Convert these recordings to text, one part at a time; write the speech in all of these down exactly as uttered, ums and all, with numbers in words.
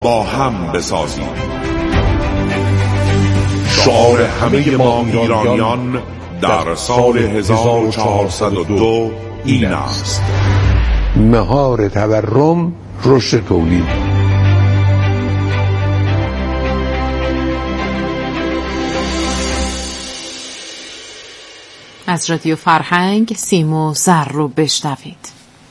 با هم بسازیم. شعار همه ما ایرانیان در سال هزار و چهارصد و دو این است: مهار تورم، رشد تولید. از رادیو فرهنگ سیم و زر رو بشنوید.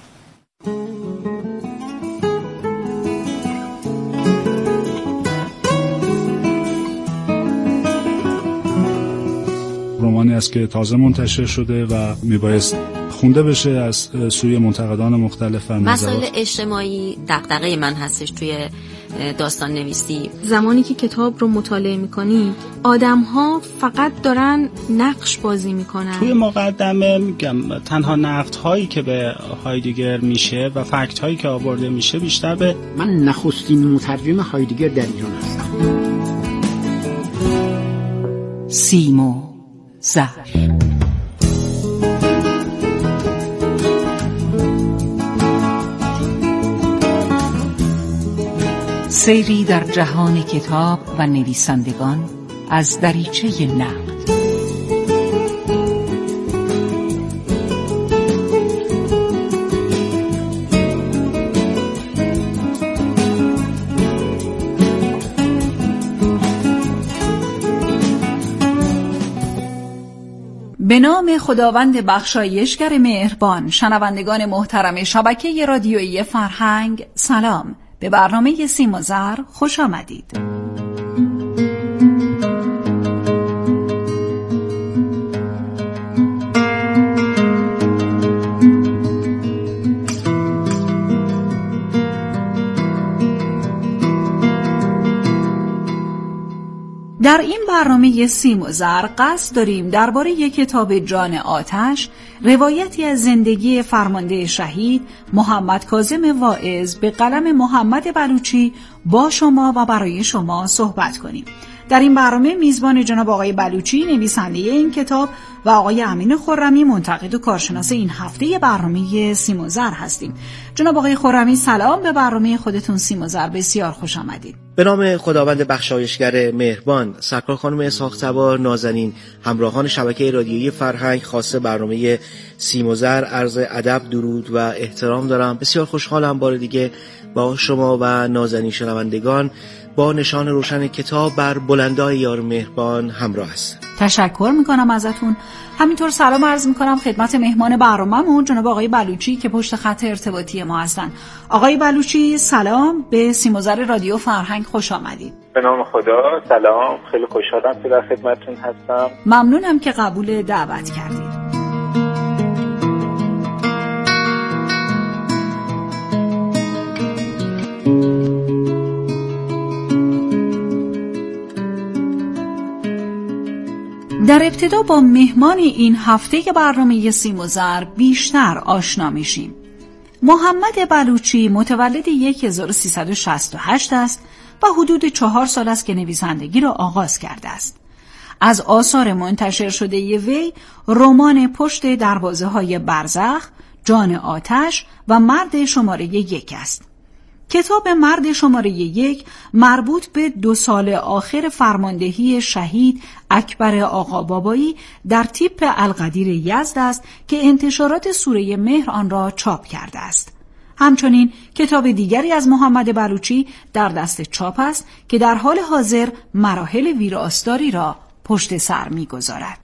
رمانی است که تازه منتشر شده و میبایست خونده بشه از سوی منتقدان مختلف. مسائل اجتماعی دغدغه من هستش توی داستان نویسی. زمانی که کتاب رو مطالعه میکنید آدم ها فقط دارن نقش بازی میکنن. توی مقدمه میگم تنها نقد هایی که به هایدگر میشه و فکت هایی که آورده میشه بیشتر به من نخستین مترجم هایدگر در ایران هستم. سیم و زر. سیری در جهان کتاب و نویسندگان از دریچه نقد. به نام خداوند بخشایشگر مهربان. شنوندگان محترم شبکه رادیویی فرهنگ، سلام. به برنامه سیم و زر خوش آمدید. در این برنامه سیم و زر قصد داریم درباره یک کتاب جان آتش، روایتی از زندگی فرمانده شهید محمد کاظم واعظ به قلم محمد بلوچی با شما و برای شما صحبت کنیم. در این برنامه میزبان جناب آقای بلوچی نویسنده این کتاب و آقای امین خرمی منتقد و کارشناس این هفته برنامه سیم و زر هستیم. جناب آقای خرمی سلام، به برنامه خودتون سیم و زر بسیار خوش آمدید. به نام خداوند بخشایشگر مهربان. سرکار خانم اسحاق سوار، نازنین همراهان شبکه رادیویی فرهنگ، خاصه برنامه سیم و زر، عرض ادب، درود و احترام دارم. بسیار خوشحالم بار دیگه با شما و نازنین شنوندگان با نشان روشن کتاب بر بلندای یار مهربان همراه هستم. تشکر میکنم ازتون. همینطور سلام عرض میکنم خدمت مهمان برنامه‌مون جناب آقای بلوچی که پشت خط ارتباطی ما هستن. آقای بلوچی سلام، به سیم و زر رادیو فرهنگ خوش آمدید. به نام خدا سلام، خیلی خوشحالم که در خدمتتون هستم. ممنونم که قبول دعوت کردید. در ابتدا با مهمان این هفته برنامه سیم و زر بیشتر آشنا میشیم. محمد بلوچی متولد هزار و سیصد و شصت و هشت است و حدود چهار سال است که نویسندگی را آغاز کرده است. از آثار منتشر شده ی وی رمان پشت دروازه های برزخ، جان آتش و مرد شماره یک است. کتاب مرد شماره یک مربوط به دو سال آخر فرماندهی شهید اکبر آقا بابایی در تیپ القدیر یزد است که انتشارات سوره مهر آن را چاپ کرده است. همچنین کتاب دیگری از محمد بلوچی در دست چاپ است که در حال حاضر مراحل ویراستاری را پشت سر می‌گذارد.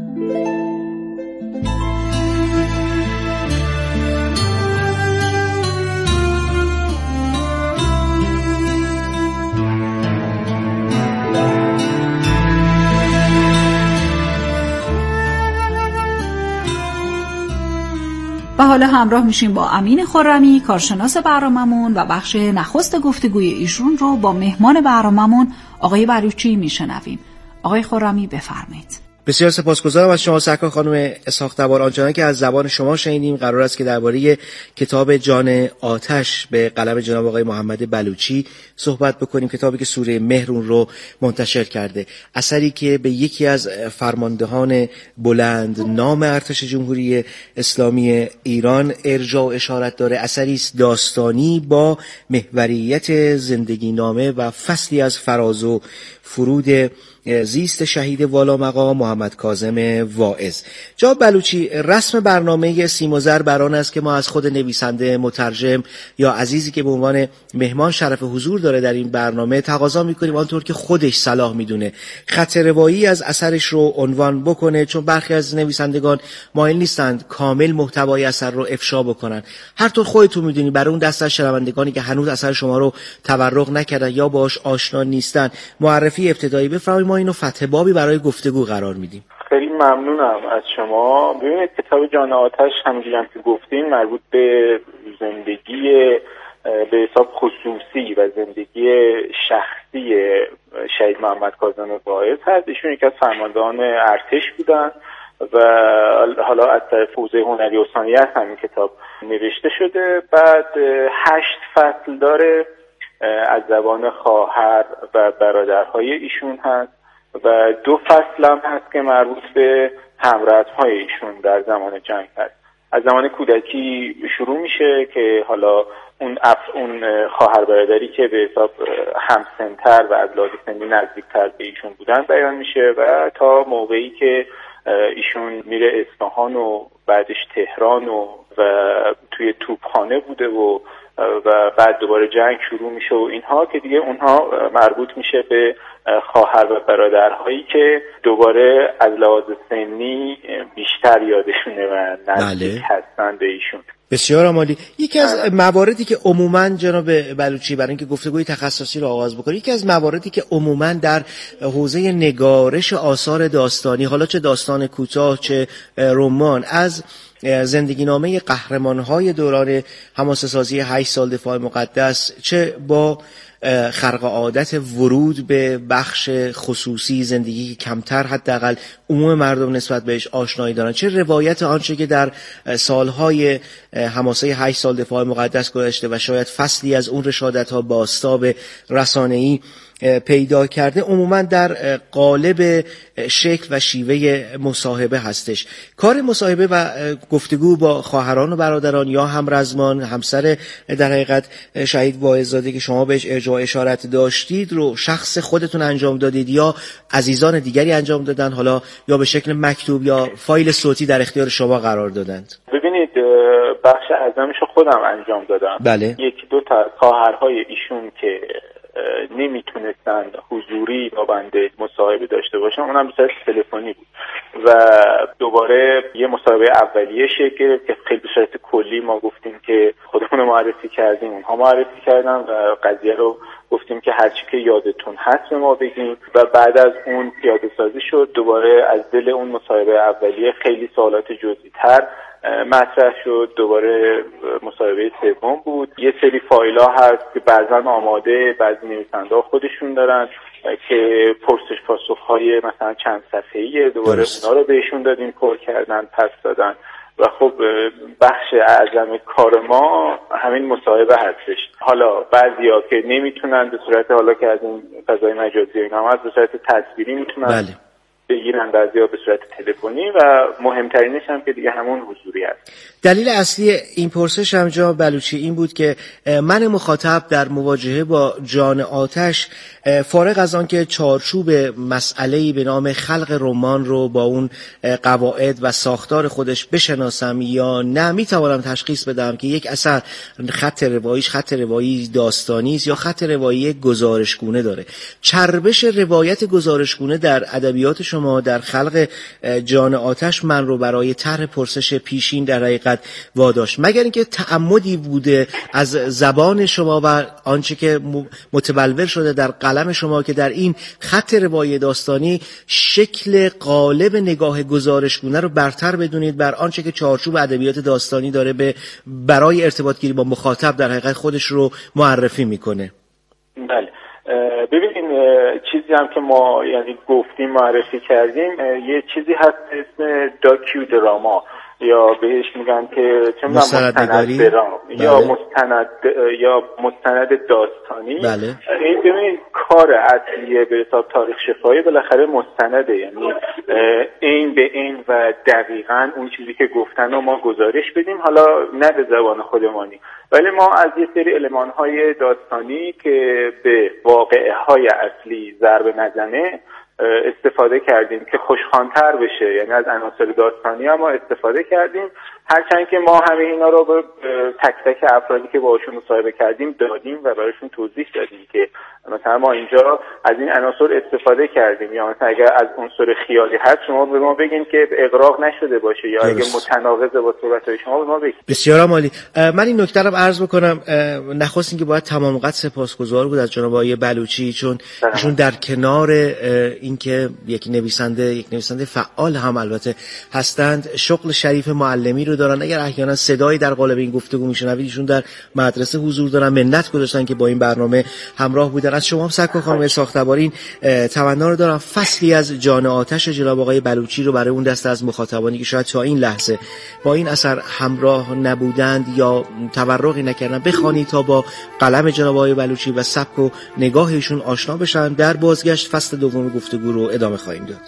و حالا همراه میشیم با امین خرمی کارشناس برنامه‌مون و بخش نخست گفتگوی ایشون رو با مهمان برنامه‌مون آقای بلوچی میشنویم. آقای خرمی بفرمایید. بسیار سپاسگزارم از شما سرکار خانم اسحاق تبار. آنچنان که از زبان شما شنیدیم قرار است که درباره کتاب جان آتش به قلم جناب آقای محمد بلوچی صحبت بکنیم، کتابی که سوره مهر اون رو منتشر کرده، اثری که به یکی از فرماندهان بلند نام ارتش جمهوری اسلامی ایران ارجاع و اشارت داره، اثری است داستانی با محوریت زندگی نامه و فصلی از فراز و فرود زیست شهید والا مقام محمد کاظم واعظ. جناب بلوچی، رسم برنامه سیم و زر بر آن است که ما از خود نویسنده، مترجم یا عزیزی که به عنوان مهمان شرف حضور داره در این برنامه تقاضا می‌کنیم آنطور که خودش صلاح می‌دونه خط روایی از اثرش رو عنوان بکنه، چون برخی از نویسندگان مایل نیستند کامل محتوای اثر رو افشا بکنن. هر طور خودتون می‌دونید برای اون دسته از شنوندگانی که هنوز اثر شما رو تورق نکردن یا باهاش آشنا نیستن معرفی ابتدایی بفرمایید، ما اینو فتح بابی برای گفتگو قرار میدیم. خیلی ممنونم از شما. ببینید کتاب جان آتش همونجوری هم که گفتیم مربوط به زندگی به حساب خصوصی و زندگی شخصی شهید محمد کاظم واعظ هست. ایشون یکی از فرماندهان ارتش بودن و حالا از طرف حوزه هنری و صنایع همین کتاب نوشته شده. بعد هشت فصل داره، از زبان خواهر و برادرهای ایشون هست و دو فصل هم هست که مربوط به همردهای ایشون در زمان جنگ هست. از زمان کودکی شروع میشه که حالا اون اف اون خواهر برادری که به حساب همسن‌تر و از لحاظ سنی نزدیکتر به ایشون بودن بیان میشه و تا موقعی که ایشون میره اصفهان و بعدش تهران و و توی توپخانه بوده و و بعد دوباره جنگ شروع میشه و اینها که دیگه اونها مربوط میشه به خواهر و برادرهایی که دوباره از لحاظ سنی بیشتر یادشونه و نزدیک هستن به ایشون. بسیار عالی. یکی از مواردی که عموماً جناب بلوچی برای اینکه گفتگوی تخصصی رو آغاز بکنیم، یکی از مواردی که عموماً در حوزه نگارش آثار داستانی، حالا چه داستان کوتاه چه رمان، از زندگی نامه قهرمان‌های دوران حماسه‌سازی هشت سال دفاع مقدس، چه با خرق عادت ورود به بخش خصوصی زندگی کمتر حداقل عموم مردم نسبت بهش آشنایی دارن، چه روایت آنچه که در سالهای حماسه هشت سال دفاع مقدس گذشته و شاید فصلی از اون رشادت‌ها بازتاب رسانه‌ای پیدا کرده، عموما در قالب شکل و شیوه مصاحبه هستش. کار مصاحبه و گفتگو با خواهران و برادران یا همرزمان، همسر در حقیقت شهید واعظ‌زاده که شما بهش ارجاع اشارت داشتید رو شخص خودتون انجام دادید یا عزیزان دیگری انجام دادن، حالا یا به شکل مکتوب یا فایل صوتی در اختیار شما قرار دادند؟ ببینید بخش اعظمش خودم انجام دادم. بله. یکی دو تا خواهرهای ایشون که نمیتونستن حضوری با بنده مصاحبه داشته باشن، اونم به صورت تلفنی بود و دوباره یه مصاحبه اولیه شکل گرفت که خیلی به صورت کلی ما گفتیم که خودمون معرفی کردیم، اونها معرفی کردن و قضیه رو گفتیم که هرچی که یادتون هست به ما بگیم و بعد از اون پیاده سازی شد. دوباره از دل اون مصاحبه اولیه خیلی سوالات جزئی تر مطرح شد. دوباره مصاحبه سوم بود. یه سری فایل‌ها هست که بعضا آماده بعضی نویسنده‌ها خودشون دارن که پرسش پاسخ‌های مثلا چند صفحه‌ایه، دوباره اونا رو بهشون دادیم، پر کردن، پس دادن و خب بخش اعظم کار ما همین مصاحبه هستش. حالا بعضیا که نمیتونن به صورت حالا که از این فضای مجازی اینا هم به صورت تصویری میتونن بله. بگیرن، بعضیا به صورت تلفنی و مهمترینش هم که دیگه همون حضوری هست. دلیل اصلی این پرسش هم جناب بلوچی این بود که من مخاطب در مواجهه با جان آتش فارغ از آن که چارچوب مسئله‌ای به نام خلق رمان رو با اون قواعد و ساختار خودش بشناسم یا نه، میتوانم تشخیص بدم که یک اثر خط رواییش خط روایی داستانی است یا خط روایی گزارشگونه داره. چربش روایت گزارشگونه در ادبیات شما در خلق جان آتش من رو برای طرح پرسش پیشین در حقیقت واداشت، مگر اینکه تعمدی بوده از زبان شما و آنچه که متبلور شده در قلم شما که در این خط روایی داستانی شکل قالب نگاه گزارشگونه رو برتر بدونید بر آنچه که چارچوب ادبیات داستانی داره به برای ارتباط گیری با مخاطب در حقیقت خودش رو معرفی میکنه. بله ببینین چیزی هم که ما یعنی گفتیم معرفی کردیم، یه چیزی هست اسم داکیو دراما یا بهش میگن که چه مستند درام یا مستند یا مستند داستانی. بله. این ببینید کار اصلیه به حساب تاریخ شفاهی بالاخره مستنده، یعنی این به این و دقیقاً اون چیزی که گفتن رو ما گزارش بدیم، حالا نه به زبان خودمانی، ولی ما از یه سری المان‌های داستانی که به واقعه‌های اصلی ضربه نزنه استفاده کردیم که خوشخوان‌تر بشه، یعنی از عناصر داستانی هم ما استفاده کردیم، هرچند که ما همه اینا رو به تک تک افرادی که باهاشون مصاحبه کردیم دادیم و براشون توضیح دادیم که مثلا ما اینجا از این عناصر استفاده کردیم، یا مثلا اگر از عنصر خیالی هست شما به ما بگین که اغراق نشده باشه، یا اگه متناقض با صحبت‌های شما به ما بگین. بسیار عالی. من این نکته رو عرض بکنم، نخواست اینکه باید تمام قد سپاسگزار بود از جناب آقای بلوچی، چون ایشون در کنار اینکه یک نویسنده یک نویسنده فعال هم البته هستند، شغل شریف معلمی رو دارن. اگر احیانا صدایی در قالب این گفتگو میشنوید، ایشون در مدرسه حضور دارن، منت گذاشتن که با این برنامه همراه بودن. از شما هم سرکار خانم ساختباری تمنا رو دارم فصلی از جان آتش جناب آقای بلوچی رو برای اون دسته از مخاطبانی که شاید تا این لحظه با این اثر همراه نبودند یا تورقی نکردن بخوانید تا با قلم جناب آقای بلوچی و سبک و نگاه ایشون آشنا بشن. در بازگشت فصل دوم گفتگو رو ادامه خواهیم داد.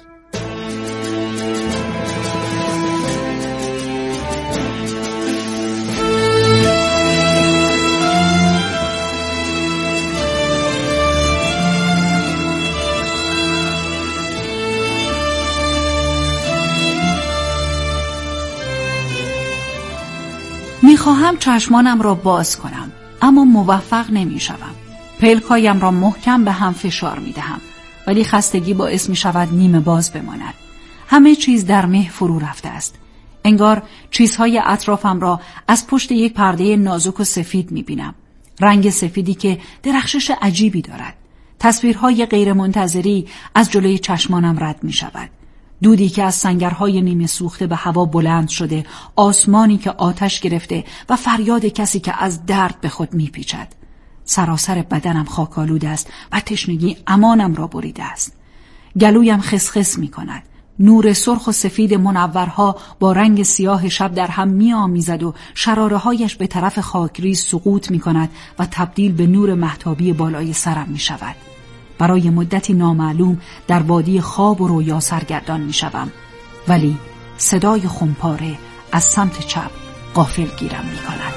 میخواهم چشمانم را باز کنم، اما موفق نمیشوم. پلکایم را محکم به هم فشار میدهم، ولی خستگی باعث میشود نیمه باز بماند. همه چیز در مه فرو رفته است. انگار چیزهای اطرافم را از پشت یک پرده نازک و سفید میبینم. رنگ سفیدی که درخشش عجیبی دارد. تصویرهای غیر منتظری از جلوی چشمانم رد میشود. دودی که از سنگرهای نیمه سوخته به هوا بلند شده، آسمانی که آتش گرفته و فریاد کسی که از درد به خود میپیچد. سراسر بدنم خاکالود است و تشنگی امانم را بریده است. گلویم خسخس میکند. نور سرخ و سفید منورها با رنگ سیاه شب در هم میآمیزد و شراره‌هایش به طرف خاکریز سقوط میکند و تبدیل به نور مهتابی بالای سرم میشود. برای مدتی نامعلوم در وادی خواب و رویا سرگردان میشوم، ولی صدای خمپاره از سمت چپ غافل گیرم میکند.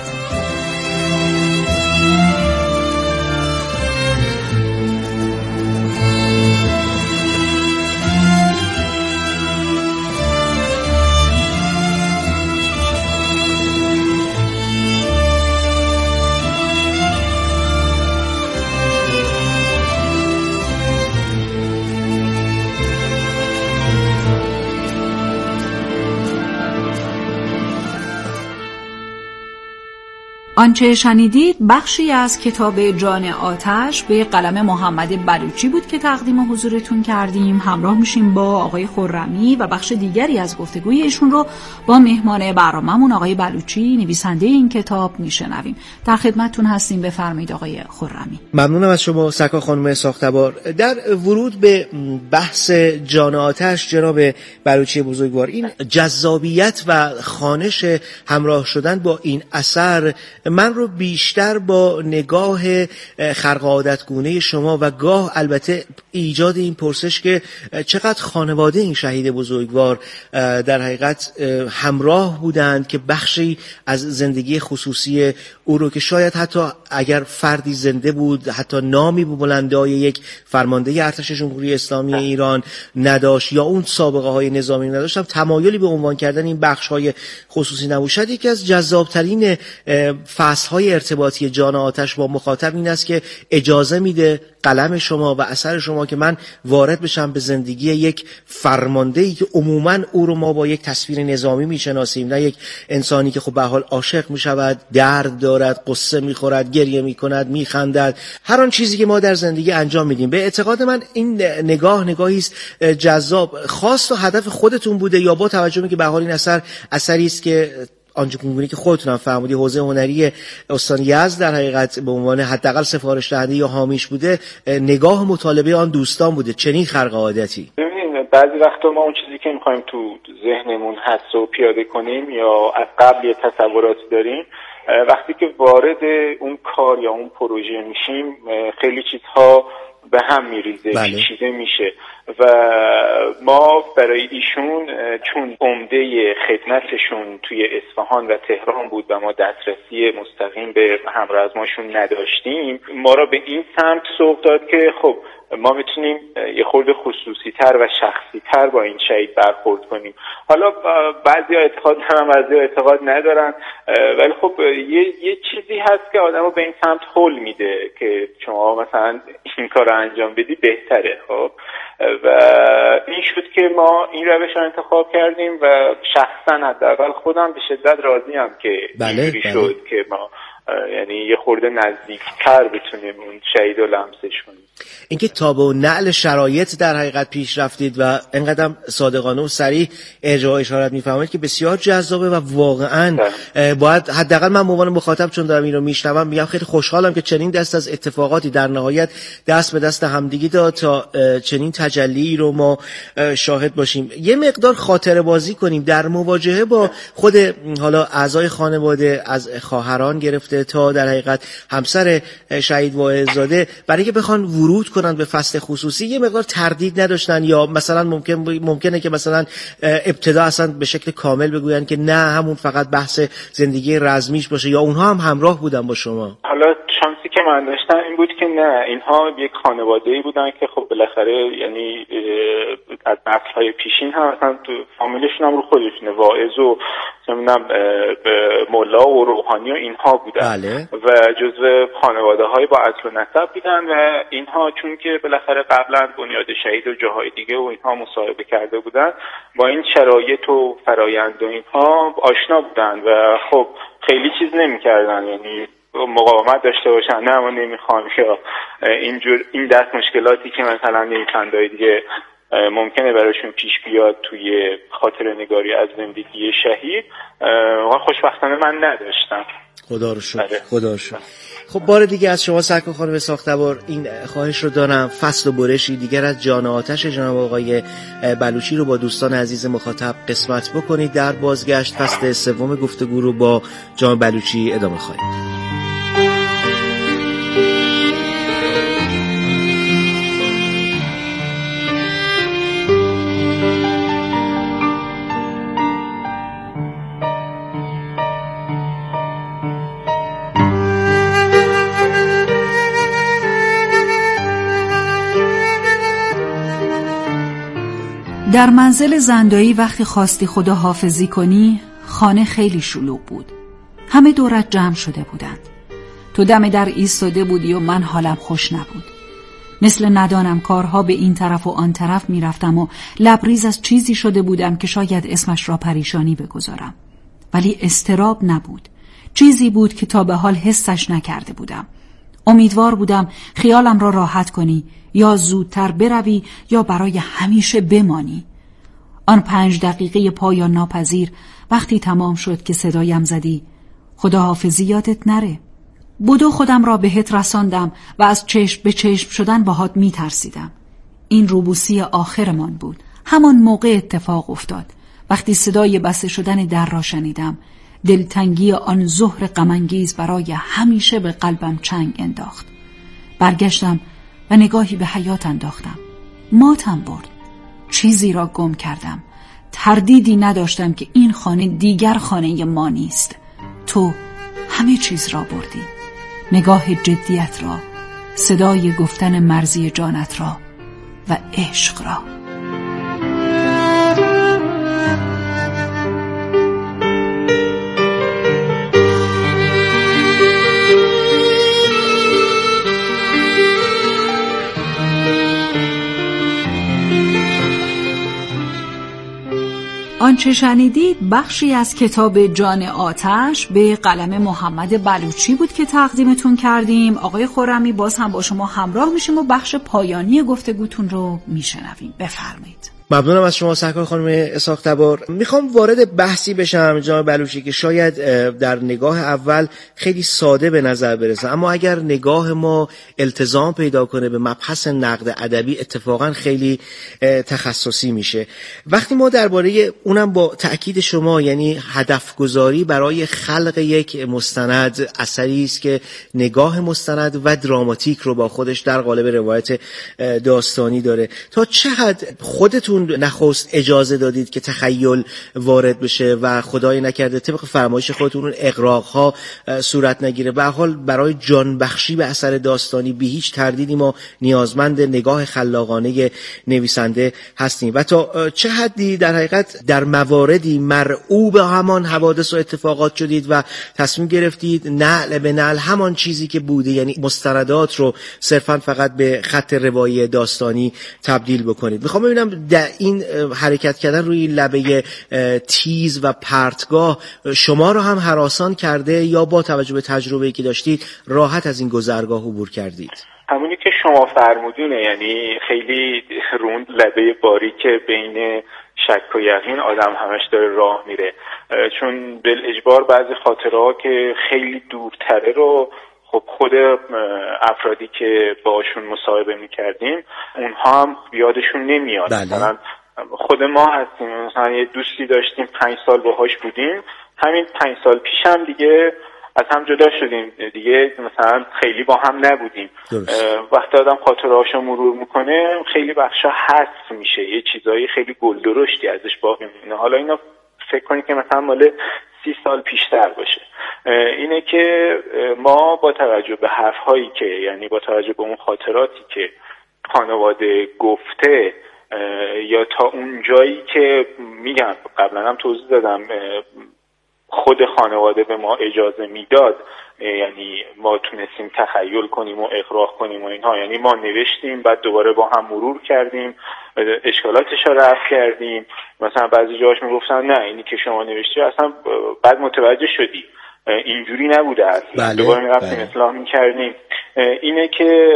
آنچه شنیدید بخشی از کتاب جان آتش به قلم محمد بلوچی بود که تقدیم حضورتون کردیم. همراه میشیم با آقای خرمی و بخش دیگری از گفتگوی ایشون رو با مهمان برنامه‌مون آقای بلوچی نویسنده این کتاب میشنویم. در خدمتتون هستیم، بفرمایید آقای خرمی. ممنونم از شما سرکار خانم ساختبار. در ورود به بحث جان آتش جناب بلوچی بزرگوار، این جذابیت و خوانش همراه شدن با این اثر من رو بیشتر با نگاه خرق عادتگونه شما و گاه البته ایجاد این پرسش که چقدر خانواده این شهید بزرگوار در حقیقت همراه بودند که بخشی از زندگی خصوصی او رو که شاید حتی اگر فردی زنده بود حتی نامی به بلندای یک فرمانده ارتش جمهوری اسلامی ایران نداشت یا اون سابقه های نظامی نداشت، تمایلی به عنوان کردن این بخش های خصوصی نباشد. یکی از جذابترین فصل‌های ارتباطی جان آتش با مخاطب این است که اجازه میده قلم شما و اثر شما که من وارد بشم به زندگی یک فرمانده‌ای که عموماً او رو ما با یک تصویر نظامی میشناسیم، نه یک انسانی که خب به حال عاشق میشود، درد دارد، قصه میخورد، گریه میکند، میخندد، هر آن چیزی که ما در زندگی انجام میدیم. به اعتقاد من این نگاه نگاهی است جذاب. خاص و هدف خودتون بوده یا با توجه به که به حال این اثر اثری است که آنچه که خودتونم فرمودی حوزه هنری استان یزد در حقیقت به عنوان حداقل سفارش دهنده یا حامیش بوده، نگاه مطالبه آن دوستان بوده، چنین خرق عادتی. ببینید بعضی وقتا ما اون چیزی که میخوایم تو ذهنمون هست و پیاده کنیم یا از قبل یه تصوراتی داریم، وقتی که وارد اون کار یا اون پروژه میشیم خیلی چیزها به هم میریزه، پیچیده میشه و ما برای ایشون چون عمده خدمتشون توی اصفهان و تهران بود و ما دسترسی مستقیم به همرزماشون نداشتیم، ما را به این سمت سوق داد که خب ما میتونیم یه خورده خصوصی تر و شخصی تر با این شهید برخورد کنیم. حالا بعضی ها اعتقاد دارن، بعضی ها اعتقاد ندارن، ولی خب یه, یه چیزی هست که آدم رو به این سمت حل میده که شما مثلا این کار رو انجام بدی بهتره. خب و این شد که ما این روش رو انتخاب کردیم و شخصا حداقل خودم به شدت راضیم که بله، اینجوری بله. شد که ما یعنی یه خورده نزدیکتر بتونیم اون شهید رو لمسش کنیم. اینکه تا به نعل شرایط در حقیقت پیش رفتید و اینقدر صادقانه و صریح ارجاع اشارت میفرمایید که بسیار جذابه و واقعا باید حداقل من به عنوان مخاطب چون دارم این رو میشنوم میگم خیلی خوشحالم که چنین دست از اتفاقاتی در نهایت دست به دست همدیگه داد تا چنین تجلی رو ما شاهد باشیم. یه مقدار خاطره بازی کنیم در مواجهه با خود حالا اعضای خانواده از خواهران گرفته تا در حقیقت همسر شهید واعظ‌زاده، برای که بخوان ورود کنن به فصل خصوصی یه مقدار تردید نداشتن یا مثلا ممکن ممکنه که مثلا ابتدا اصلا به شکل کامل بگوین که نه همون فقط بحث زندگی رزمیش باشه، یا اونها هم همراه بودن با شما؟ حالا شانسی که من داشتم این بود که نه، اینها یک خانواده‌ای بودن که خب بالاخره یعنی از نسل‌های پیشین هم مثلا تو فامیلشون هم رو خودشونه، واعظ و نمیدونم مولا و روحانی و اینها بودن. بله. و جزو خانواده‌های با اصل و نسب بودن و اینها چون که بالاخره قبلا بنیاد شهید و جاهای دیگه و اینها مصاحبه کرده بودن با این شرایط و فرایند و اینها آشنا بودن و خب خیلی چیز نمی‌کردن، یعنی مقاومت داشته باشن نه ما نمیخوام یا اینجور این دست مشکلاتی که مثلا نویسنده‌های دیگه ممکنه براشون پیش بیاد توی خاطره نگاری از زندگی شهید و خوشبختانه من نداشتم. خدا رو شکر، خدا رو شکر. خب بار دیگه از شما سرکار خانم ساختبار این خواهش رو دارم، فصل و برشی دیگر از جان آتش جناب آقای بلوچی رو با دوستان عزیز مخاطب قسمت بکنید. در بازگشت فصل سوم گفتگو رو با جناب بلوچی ادامه خواهیم. در منزل زندایی وقتی خواستی خدا حافظی کنی، خانه خیلی شلوغ بود. همه دورت جمع شده بودند. تو دم در ایستاده بودی و من حالم خوش نبود. مثل ندانم کارها به این طرف و آن طرف می رفتم و لبریز از چیزی شده بودم که شاید اسمش را پریشانی بگذارم. ولی اضطراب نبود. چیزی بود که تا به حال حسش نکرده بودم. امیدوار بودم خیالم را راحت کنی، یا زودتر بروی یا برای همیشه بمانی. آن پنج دقیقه پایان ناپذیر وقتی تمام شد که صدایم زدی خداحافظی یادت نره. بدو خودم را بهت رساندم و از چشم به چشم شدن باهات می ترسیدم. این روبوسی آخرمان بود. همان موقع اتفاق افتاد. وقتی صدای بسته شدن در را شنیدم، دلتنگی آن ظهر غم‌انگیز برای همیشه به قلبم چنگ انداخت. برگشتم و نگاهی به حیات انداختم. ماتم برد. چیزی را گم کردم. تردیدی نداشتم که این خانه دیگر خانه ما نیست. تو همه چیز را بردی. نگاه جدیت را، صدای گفتن مرزی جانت را و عشق را. آنچه شنیدید بخشی از کتاب جان آتش به قلم محمد بلوچی بود که تقدیمتون کردیم. آقای خرمی باز هم با شما همراه میشیم و بخش پایانی گفتگوتون رو میشنویم. بفرمایید. ممنونم از شما سرکار خانم اسحاق تبار. میخوام وارد بحثی بشم جناب بلوچی که شاید در نگاه اول خیلی ساده به نظر برسه، اما اگر نگاه ما التزام پیدا کنه به مبحث نقد ادبی اتفاقا خیلی تخصصی میشه. وقتی ما درباره اونم با تأکید شما، یعنی هدف گذاری برای خلق یک مستند، اثری است که نگاه مستند و دراماتیک رو با خودش در قالب روایت داستانی داره، تا چه حد خودتون نخست اجازه دادید که تخیل وارد بشه و خدای نکرده طبق فرمایش خودتون اون اغراق‌ها صورت نگیره؟ به هر حال برای جان بخشی به اثر داستانی بی هیچ تردیدی ما نیازمند نگاه خلاقانه نویسنده هستیم و تا چه حدی در حقیقت در مواردی مرعوب همان حوادث و اتفاقات شدید و تصمیم گرفتید نعل به نعل همان چیزی که بوده، یعنی مستندات رو صرفا فقط به خط روایی داستانی تبدیل بکنید. میخوام ببینم در این حرکت کردن روی لبه تیز و پرتگاه شما رو هم هراسان کرده یا با توجه به تجربه‌ای که داشتید راحت از این گذرگاه عبور کردید؟ همونی که شما فرمودونه، یعنی خیلی روند لبه باریک بین شک و یقین آدم همش داره راه میره، چون بالاجبار بعضی خاطرها که خیلی دورتره رو خب خود افرادی که باشون مصاحبه میکردیم اونها هم یادشون نمیاد. بله. مثلا خود ما هستیم، مثلا یه دوستی داشتیم پنج سال باهاش بودیم، همین پنج سال پیش هم دیگه از هم جدا شدیم دیگه، مثلا خیلی با هم نبودیم. وقتی آدم خاطرهاشو مرور میکنه خیلی بخشا حذف میشه، یه چیزایی خیلی گلدرشتی ازش باقی میمونه. حالا اینا فکر کنید که مثلا مال سی سال پیشتر باشه. اینه که ما با توجه به حرفهایی که، یعنی با توجه به اون خاطراتی که خانواده گفته یا تا اون جایی که میگم قبلا هم توضیح دادم خود خانواده به ما اجازه میداد، یعنی ما تونستیم تخیل کنیم و اغراق کنیم و اینها، یعنی ما نوشتیم بعد دوباره با هم مرور کردیم، اشکالاتش رو رفع کردیم. مثلا بعضی جاهاش میگفتن نه اینی که شما نوشتی اصلا بعد متوجه شدی اینجوری نبوده اصلا. بله، دوباره میرفتیم بله. اصلاح میکردیم. اینه که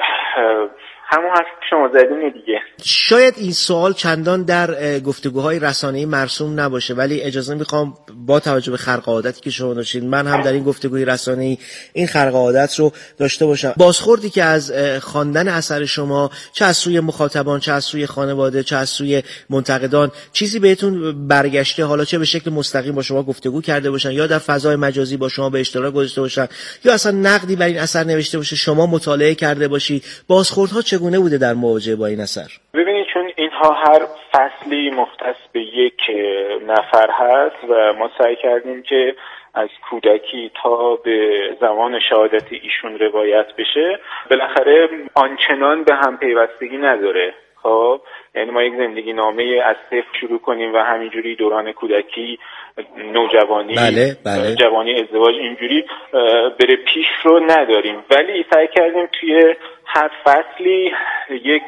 همون حرف که شما زدین دیگه. شاید این سوال چندان در گفتگوهای رسانه‌ای مرسوم نباشه، ولی اجازه میخوام با توجه به خرق عادتی که شما داشتید من هم در این گفتگوی رسانه‌ای این خرق عادت رو داشته باشم. بازخوردی که از خواندن اثر شما چه از سوی مخاطبان، چه از سوی خانواده، چه از سوی منتقدان چیزی بهتون برگشته، حالا چه به شکل مستقیم با شما گفتگو کرده باشن یا در فضای مجازی با شما به اشتراک گذاشته باشن یا اصلا نقدی بر این اثر نوشته باشه شما مطالعه کرده باشید، بازخوردها چگونه بوده در مواجهه با این اثر؟ ببینید چون اینها هر فصلی مختص به یک نفر هست و ما سعی کردیم که از کودکی تا به زمان شهادت ایشون روایت بشه، بالاخره آنچنان به هم پیوستگی نداره. خب یعنی ما یک زندگی نامه از صفر شروع کنیم و همینجوری دوران کودکی، نوجوانی، بله، بله. جوانی، ازدواج اینجوری بره پیش رو نداریم، ولی سعی کردیم توی هر فصلی یک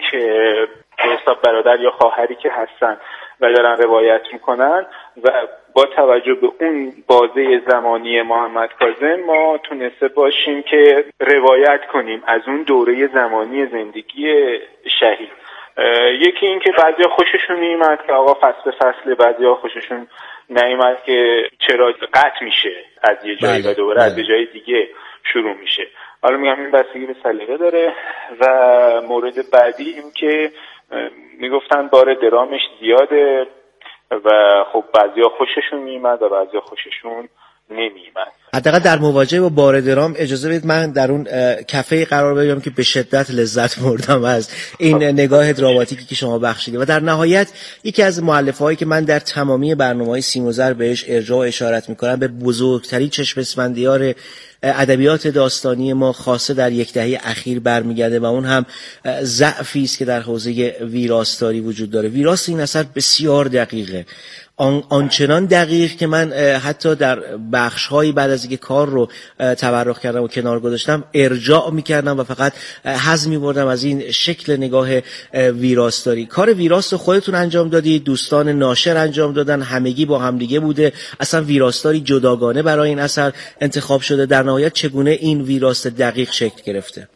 حساب برادر یا خواهری که هستن و دارن روایت میکنن و با توجه به اون بازه زمانی محمد کاظم ما تونسته باشیم که روایت کنیم از اون دوره زمانی زندگی شهید. یکی این که بعضیا خوششون نیامد که آقا فصل به فصل، بعضیا خوششون نیامد که چرا قطع میشه از یه جایی بله، و دوباره بله. از یه جای دیگه شروع میشه. حالا میگم این بستگی به سلیقه داره. و مورد بعدی این که میگفتن بار درامش زیاده و خب بعضیا خوششون میامد و بعضیا خوششون نمیامد. حداقل در مواجهه با بار درام اجازه بدید من در اون کفه قرار بگیرم که به شدت لذت بردم از این نگاه دراماتیکی که شما بخشیدید. و در نهایت یکی از مؤلفه‌هایی که من در تمامی برنامه‌های سیم و زر بهش ارجاع و اشارت می‌کنم، به بزرگترین چشم اسفندیار ادبیات داستانی ما خاصه در یک دهه اخیر برمیگرده و اون هم ضعفی است که در حوزه ویراستاری وجود داره. ویراست این اثر بسیار دقیقه، آن آنچنان دقیق که من حتی در بخش‌هایی بعد از اینکه کار رو تبرک کردم و کنار گذاشتم ارجاع می‌کردم و فقط حظ می‌بردم از این شکل نگاه ویراستاری. کار ویراست رو خودتون انجام دادید، دوستان ناشر انجام دادن، همگی با همدیگه بوده، اصلا ویراستاری جداگانه برای این اثر انتخاب شده. در نهایت چگونه این ویراست دقیق شکل گرفته؟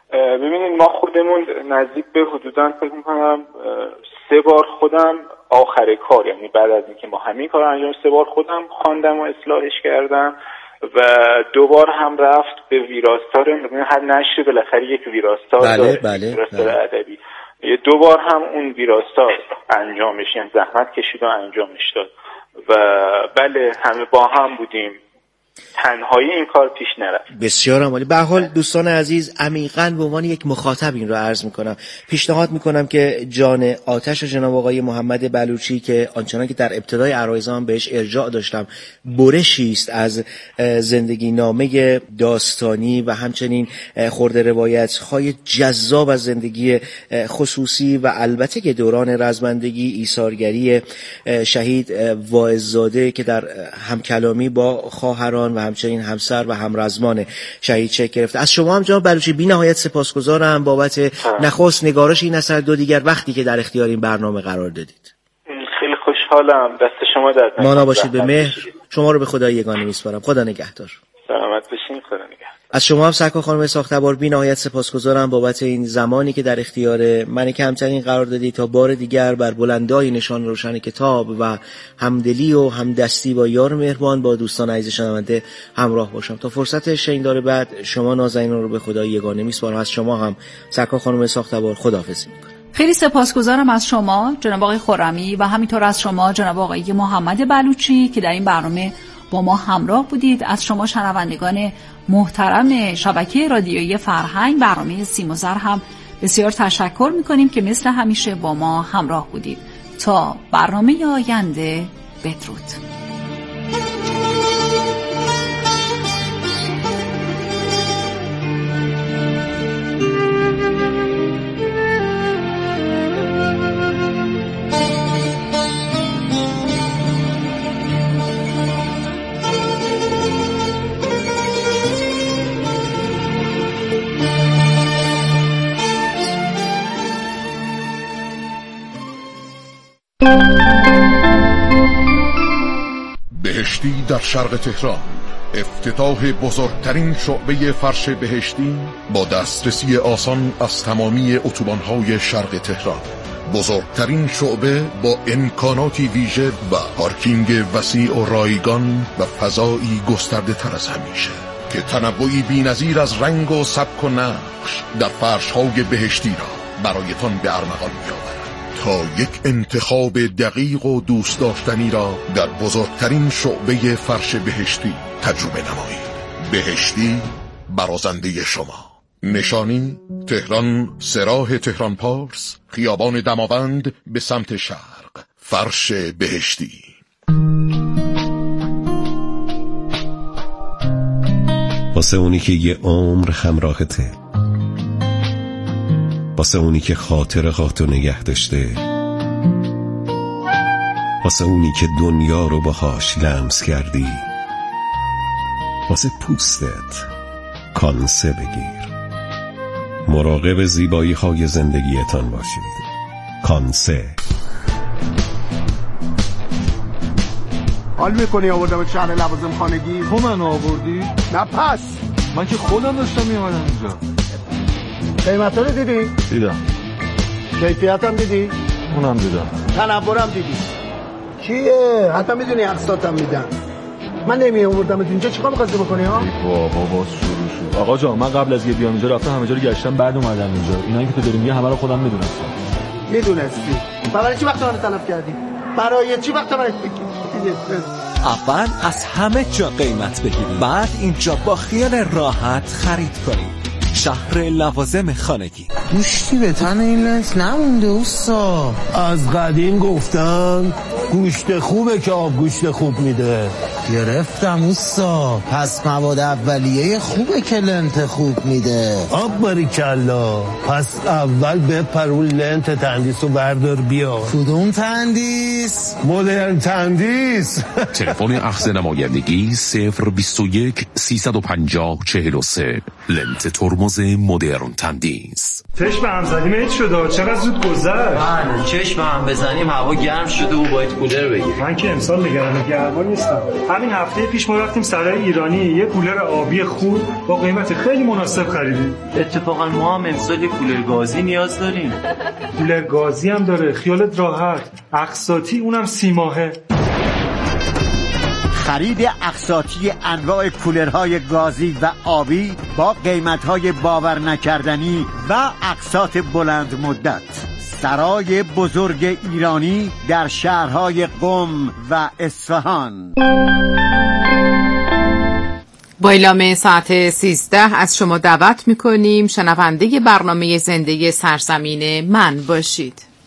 ببینید ما خودمون نزدیک به حدوداً فکر می‌کنم سه بار خودم آخر کار، یعنی بعد از اینکه ما همین کار انجام سه بار خودم خواندم و اصلاحش کردم و دو بار هم رفت به ویراستار، هر نشر بالاخره یک ویراستار بله داره، بله ویراستار بله. ادبی. یه دو بار هم اون ویراستار انجامش، یعنی زحمت کشید و انجامش داد و بله همه با هم بودیم، تنهایی این کار پیش نرفت. بسیار عالی. به هر حال دوستان عزیز، عمیقاً به عنوان یک مخاطب این رو عرض میکنم، پیشنهاد میکنم که جان آتش جناب آقای محمد بلوچی که آنچنان که در ابتدای عرایزم بهش ارجاع داشتم برشی است از زندگی نامه داستانی و همچنین خرده روایت‌های جذاب از زندگی خصوصی و البته که دوران رزمندگی، ایثارگری شهید واعظ‌زاده که در همکلامی با خواهران و همچنین همسر و همرزمان شهید شکل گرفته. از شما هم جناب بلوچی بی نهایت سپاسگزارم بابت نخست نگارش این اثر، دو دیگر وقتی که در اختیار این برنامه قرار دادید. خیلی خوشحالم. دست شما در مانا باشید به مهر. شما رو به خدای یگانه میسپارم. خدا نگهدار. سلامت باشین. خدا نگهدار. از شما هم سرکار خانم ساختبار بی نهایت سپاسگزارم بابت این زمانی که در اختیار من کمترین قرار دادید تا بار دیگر بر بلندای نشان روشن کتاب و همدلی و همدستی با یار مهربان با دوستان عزیز شنونده همراه باشم. تا فرصت شنیدار بعد شما نازنینان رو به خدای یگانه میسپارم. از شما هم سرکار خانم ساختبار خداحافظی میکنم. خیلی سپاسگزارم از شما جناب آقای خرمی و همینطور از شما جناب آقای محمد بلوچی که در این برنامه با ما همراه بودید. از شما شنوندگان محترم شبکه رادیویی فرهنگ برنامه سیم و زر هم بسیار تشکر میکنیم که مثل همیشه با ما همراه بودید. تا برنامه آینده بدرود. بهشتی در شرق تهران، افتتاح بزرگترین شعبه فرش بهشتی با دسترسی آسان از تمامی اتوبان‌های شرق تهران. بزرگترین شعبه با امکاناتی ویژه و پارکینگ وسیع و رایگان و فضایی گسترده تر از همیشه که تنوعی بی‌نظیر از رنگ و سبک و نقش در فرش‌های بهشتی را برایتان به ارمغان می‌آورد تا یک انتخاب دقیق و دوست داشتنی را در بزرگترین شعبه فرش بهشتی تجربه نمایید. بهشتی برازنده شما. نشانی تهران، سراح تهران پارس، خیابان دماوند به سمت شرق. فرش بهشتی. واسه اونی که یه عمر همراهته، واسه اونی که خاطراتو نگه داشته، واسه اونی که دنیا رو باهاش لمس کردی، واسه پوستت کانسه بگیر. مراقب زیبایی های زندگیتان باشید. کانسه. حال میکنی آوردم شهر لوازم خانگی؟ تو منو آوردی؟ نه پس من که خودم داشتم میامدم اینجا. قیمت رو دیدی؟ دیدم. کیفیت هم دیدی؟ اونم دیدم. تنورم دیدی؟ چیه؟ حتی میدونی اقساطم میدن. من نمی آوردم اینجا، چیکار می‌خواستی بکنی ها؟ بابا باز شروع شد. آقا جان من قبل از که بیام اینجا رفتم همه جا رو گشتم، بعد اومدم اینجا. اینایی که تو داری میگی همه رو خودم میدونستم. میدونستی؟ برای چی وقت من تلف کردی؟ برای چی وقت من اول از همه جا قیمت بگیرید، بعد اینجا با خیال راحت خرید کنید. شهر لوازم خانگی. گوشتی به تن این لنز نمونده اوستا. از قدیم گفتن گوشت خوبه که آب گوشت خوب میده. گرفتم اوستا. پس مواد اولیه خوبه که لنت خوب میده. آب باریکلا. پس اول بپر اون لنت تندیس رو بردار بیا. کدوم تندیس؟ مدرن تندیس. تلفن اخذ نمایندگی صفر بیست و یک سیصد و پنجاه چهل و سه. لنت ترمز مدرن تندیس. چشم هم زدیم ایت شده، چقدر زود گذشت. من چشم هم بزنیم هوا گرم شده و باید کولر بگیر. من که امسال نگران گرما نیستم. همین هفته پیش ما رفتیم سرای ایرانی یه کولر آبی خوب با قیمت خیلی مناسب خریدیم. اتفاقا ما هم امسال کولر گازی نیاز داریم. کولر گازی هم داره، خیالت راحت. اقساطی اونم سی ماهه. خرید اقساطی انواع کولرهای گازی و آبی با قیمت‌های باور نکردنی و اقساط بلند مدت. سرای بزرگ ایرانی در شهرهای قم و اصفهان. با اعلام ساعت سیزده از شما دعوت می‌کنیم شنونده برنامه زنده سرزمین من باشید.